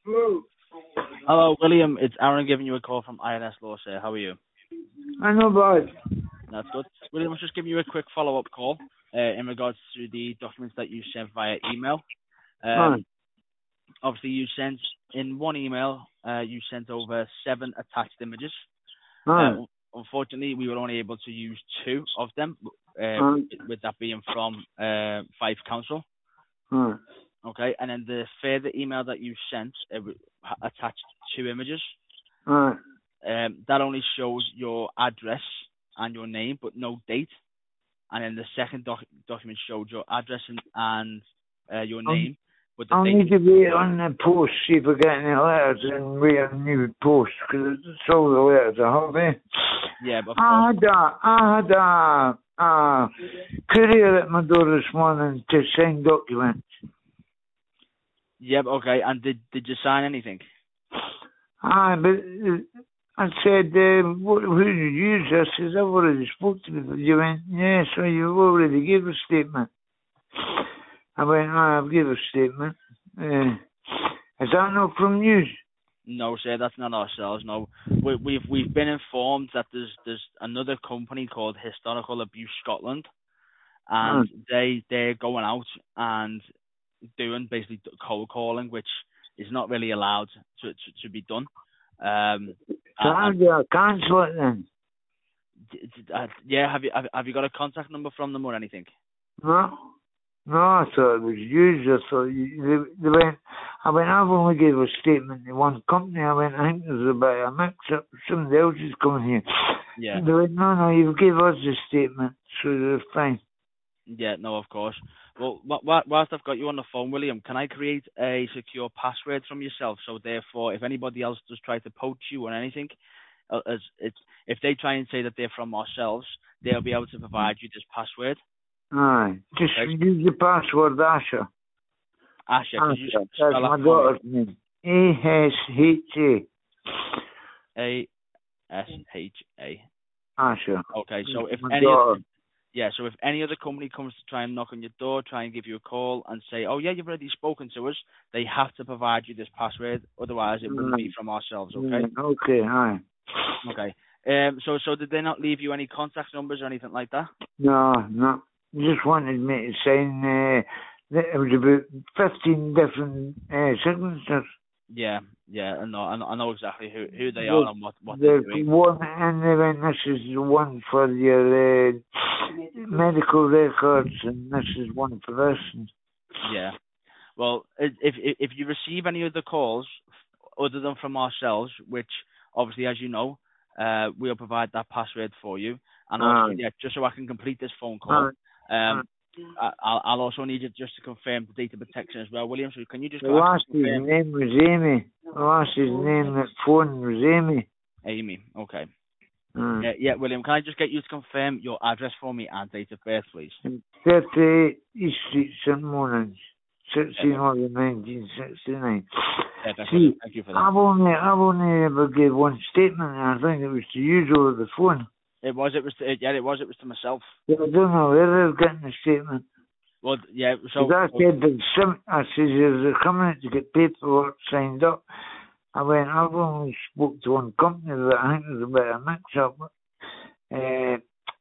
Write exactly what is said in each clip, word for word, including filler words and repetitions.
Hello, William. It's Aaron giving you a call from I N S Law, sir. How are you? I know about it. That's good. William, I was just giving you a quick follow-up call uh, in regards to the documents that you sent via email. Um, Right. Obviously, you sent in one email, uh, you sent over seven attached images. Right. Uh, unfortunately, we were only able to use two of them, uh, Right. with that being from uh, Fife Council. Right. Okay, and then the further email that you sent uh, attached two images. Right. Um, that only shows your address and your name, but no date. And then the second doc- document showed your address and, and uh, your name, but the I'll date. need to wait on the post, see if I get any letters and wait on the new post, because it's all the letters I have, eh? Yeah, but I had a, I had a, a courier at my door this morning to sign documents. yeah, okay. And did did you sign anything? Ah, but uh, I said, uh, what, who did you use? I said, I've already spoke to you. You went, yeah, so you already gave a statement. I went, oh, I've given a statement. Uh, is that not from you? No, sir, that's not ourselves. No, we, we've we've been informed that there's there's another company called Historical Abuse Scotland, and Oh. they they're going out and doing basically cold calling, which is not really allowed to to, to be done. Um, So how do I cancel it then? d- d- uh, yeah, have you have, have you got a contact number from them or anything? No? No, I thought it was you. I thought you, they, they went, I went, I've only gave a statement to one company. I went, I think there's a bit of a mix-up. Somebody else is coming here. Yeah. They went, no, no, you gave us the statement, so they're fine. Yeah, no, of course. Well, wh- wh- whilst I've got you on the phone, William, can I create a secure password from yourself? So therefore, if anybody else does try to poach you or anything, uh, as it's, if they try and say that they're from ourselves, they'll be able to provide you this password. Aye. Just Okay. use the password, Asher. Asha, could you Asher. spell That's that my for daughter's name. A S H A. me? A S H A. Asher. Okay, so if My any of daughter. yeah, so if any other company comes to try and knock on your door, try and give you a call and say, oh yeah, you've already spoken to us, they have to provide you this password, otherwise it wouldn't be from ourselves, okay? Mm, okay, aye. Okay. Um. So, so did they not leave you any contact numbers or anything like that? No, no. Just wanted me to sign, uh, that it was about fifteen different uh, signatures. Yeah, yeah. I know, I know, I know exactly who who they are There's, and what what they're there's doing. one, and they went, this is the one for your uh, medical records, and this is one for this. And, Yeah. Well, if if if you receive any other calls other than from ourselves, which obviously, as you know, uh, we'll provide that password for you, and also, aye. yeah, just so I can complete this phone call, Aye. um, I, I'll I'll also need you just to confirm the data protection as well, William. So can you just The go ahead and lass's confirm? name was Amy. The lass's name that phone was Amy. Amy. Okay. Aye. Yeah, yeah, William. Can I just get you to confirm your address for me and date of birth, please? thirty-eight East Street, St Mornings, sixteen Perfect. August nineteen sixty-nine. Perfect, See, William. Thank you for that. I've only, I've only ever gave one statement, and I think it was to you over the phone. It was. It was. To, yeah, it was. It was to myself. I don't know where they're getting the statement. Well, yeah. So. Because I said that some, I said, they're coming to get paperwork signed up. I went, I've only spoke to one company that I think there's a bit of mix-up. Uh,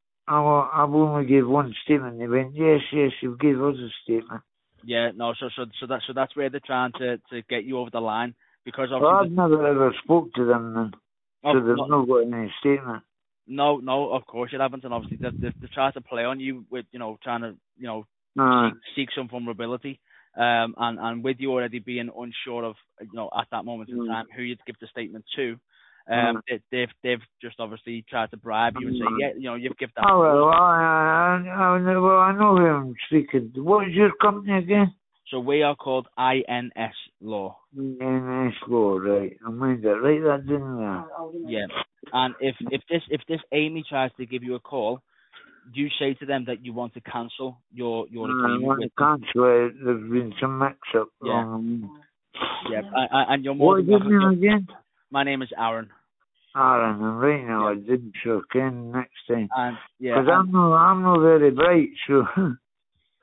I, I've only gave one statement. They went, yes, yes, you gave us a statement. Yeah. No. So. So. So that. So that's where they're trying to to get you over the line because Well, obviously. I've never ever spoke to them then. The, So oh, they've no, not got any statement. no. No. Of course you haven't, and obviously they they, they try to play on you with you know trying to you know Uh, seek, seek some vulnerability. Um, and, and with you already being unsure of, you know, at that moment in time, who you'd give the statement to, um, they, they've they've just obviously tried to bribe you and say, yeah, you know, you've given that. Oh, well, I, I, I, know- well, I know who I'm speaking to. What is your company again? So we are called I N S Law. N S Law, right. I mind that. Write that down there. Yeah. And if if this if this Amy tries to give you a call, you say to them that you want to cancel your your I agreement want with to them. cancel it. There's been some mix-up. Yeah. Um, Yeah. I, I, and you're more what is than your welcome. name again? My name is Aaron. Aaron, and right now Yeah. I didn't, so Ken next time. And yeah. Because I'm not, I'm not very bright, so...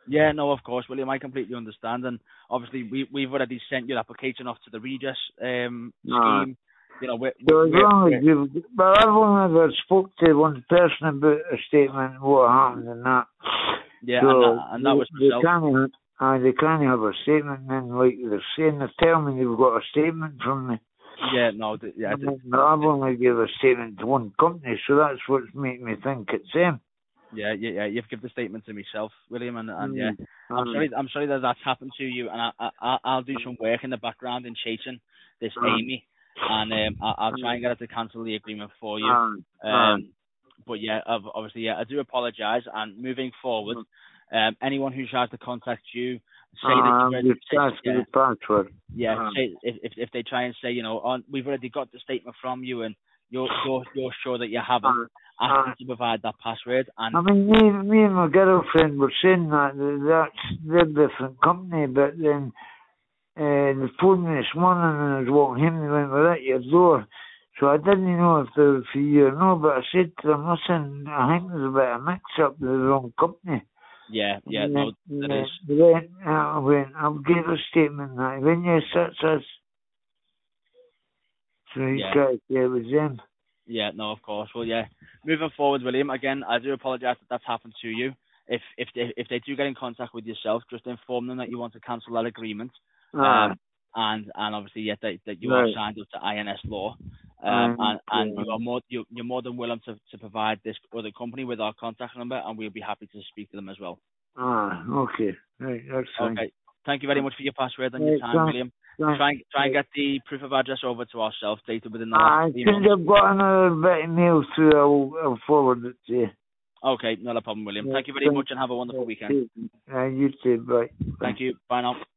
Yeah, no, of course, William. I completely understand, and obviously we we've already sent your application off to the redress um, No. scheme. You know, we're, So as we're, long we're, as you, but I've only ever spoke to one person about a statement and what happened and that. yeah, So and that and that they, was they myself. can't, uh, they can't have a statement and then like they're saying, they tell me they've got a statement from me. Yeah, no, th- yeah, th- But I've only given a statement to one company, so that's what's making me think it's them. yeah, yeah, yeah. You've given the statement to myself, William, and, and yeah, Mm. I'm Um, sorry, I'm sorry that that's happened to you, and I, I, I- I'll do some work in the background in chasing this um, Amy, and um, I, I'll try and get her to cancel the agreement for you. um, Um, but yeah, ob- obviously, yeah, I do apologise, and moving forward, um, anyone who tries to contact you, say that um, you've already, just say, ask for yeah, the password. yeah, Um, say if, if if they try and say, you know, on we've already got the statement from you, and you're you're you're sure that you haven't, um, ask um, them to provide that password, and I mean, me, me and my girlfriend were saying that that that's they're a different company, but then uh, they phoned me this morning and I was walking him, they went, we're at your door. So I didn't know if they were for you or no, but I said to them, listen, I think there's a bit of mix-up with the wrong company. yeah, yeah, And no, then, there is, they went, uh, I went, I'll give a statement that when you such as, so he yeah, tried to say it was them. yeah, no, of course. Well, yeah, moving forward, William. Again, I do apologise that that's happened to you. If if they if they do get in contact with yourself, just inform them that you want to cancel that agreement. Ah, Um, and and obviously, yeah, that, that you are right. signed up to I N S law. Um, Um, and, and you are more you, you're more than willing to, to provide this other company with our contact number, and we'll be happy to speak to them as well. ah, okay. Right, that's fine. Okay. Thank you very much for your password and your Right, time, thanks. William. Thanks. Try and try and Right. get the proof of address over to ourselves, dated within the last I three think months. I've got another bit of mail through. I'll, I'll forward it to you. Okay, not a problem, William. Right, Thank you very much thanks. and have a wonderful Right, weekend. uh, you too. Bye. Bye. Thank you. Bye now.